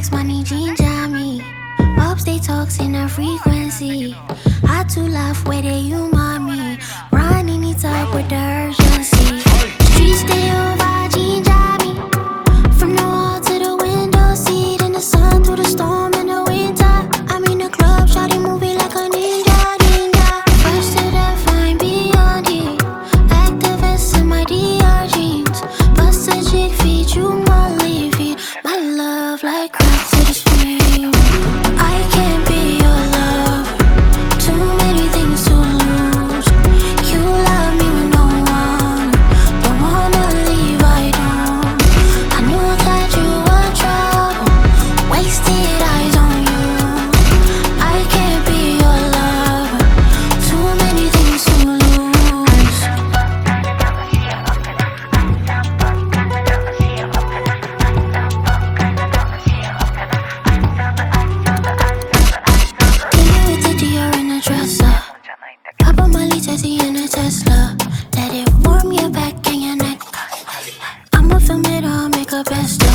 flex, money ginger me. Pops they talks in a frequency. Hard to laugh where they humor me. Running it up with the urgency. Streets stay over ginger me. From the wall to the window seat, in the sun through the storm and the winter. I'm in the club, shawty moving like a ninja, ninja. First to death, I'm beyond it. Activists in my DR jeans. Bust a chick feed, you my leafy. My love like crack to the stream. I can't be your love. Too many things to lose. You love me with no one. Don't wanna leave, I don't. I knew that you were trouble. Wasted eyes on you. I can't be your love. Too many things to lose. Dinner with the Dior in a dresser. Pop on Molly Tessie in a Tesla. Let it warm your back and your neck. I'ma film it all, make a best